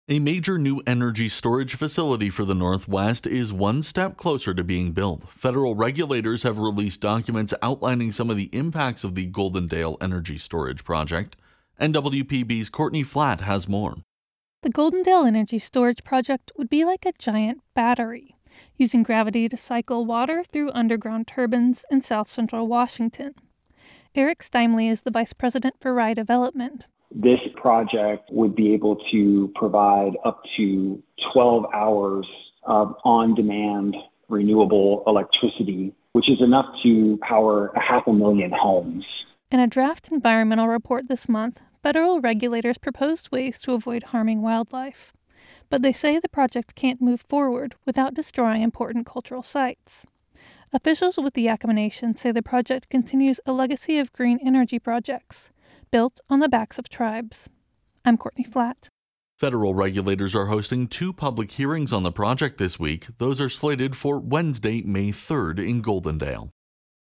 A major new energy storage facility for the Northwest is one step closer to being built. Federal regulators have released documents outlining some of the impacts of the Goldendale Energy Storage Project. NWPB's Courtney Flatt has more. The Goldendale Energy Storage Project would be like a giant battery, using gravity to cycle water through underground turbines in south central Washington. Eric Steimley is the vice president for Rye Development. This project would be able to provide up to 12 hours of on-demand renewable electricity, which is enough to power 500,000 homes. In a draft environmental report this month, federal regulators proposed ways to avoid harming wildlife. But they say the project can't move forward without destroying important cultural sites. Officials with the Yakama Nation say the project continues a legacy of green energy projects, built on the backs of tribes. I'm Courtney Flatt. Federal regulators are hosting 2 public hearings on the project this week. Those are slated for Wednesday, May 3rd in Goldendale.